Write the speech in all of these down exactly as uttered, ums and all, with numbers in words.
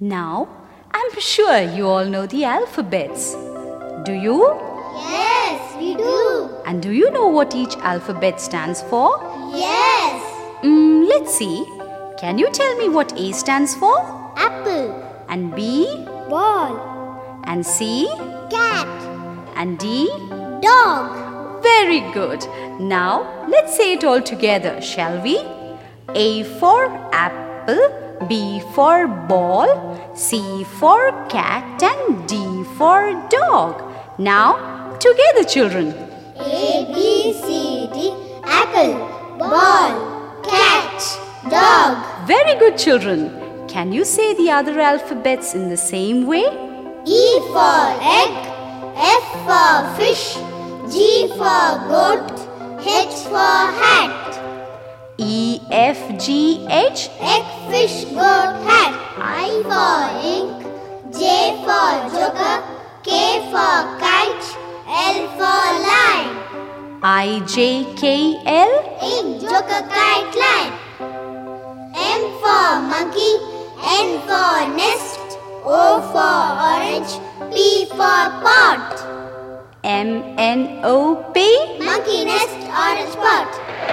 Now, I'm sure you all know the alphabets. Do you? Yes, we do. And do you know what each alphabet stands for? Yes. Mm, let's see. Can you tell me what A stands for? Apple. And B? Ball. And C? Cat. And D? Dog. Very good. Now, let's say it all together, shall we? A for apple, B for ball, C for cat, and D for dog. Now, together, children. A, B, C, D. Apple. Ball. Cat. Dog. Very good, children. Can you say the other alphabets in the same way? E for egg. F for fish. G for goat. H for hat. E, F, G, H. Egg, fish, goat, hat. I for ink. J for joker. K for kite. L for line. I, J, K, L. Ink, joker, kite, line. M for monkey. N for nest. O for orange. P for pot. M, N, O, P. Monkey nest, orange pot.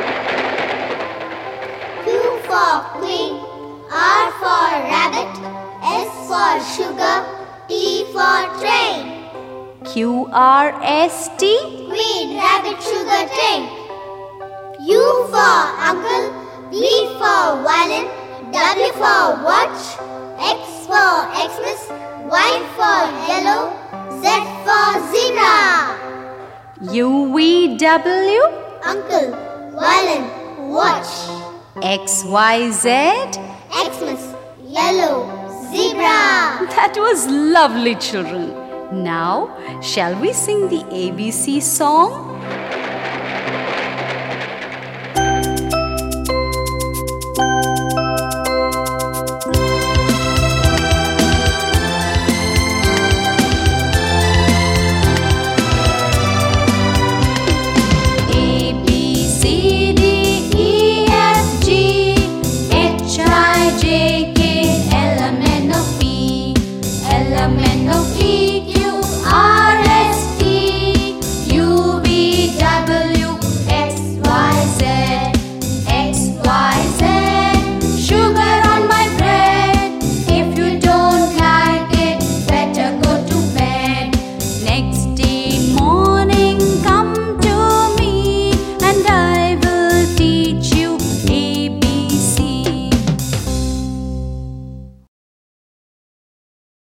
Q for queen. R for rabbit. S for sugar. T for train. Q, R, S, T. Queen, rabbit, sugar, train. U for uncle. V for violin. W for watch. X for Xmas. Y for yellow. Z for zebra. U, V, W. Uncle, violin, watch. X, Y, Z. Xmas, yellow, zebra. That was lovely, children. Now, shall we sing the A B C song?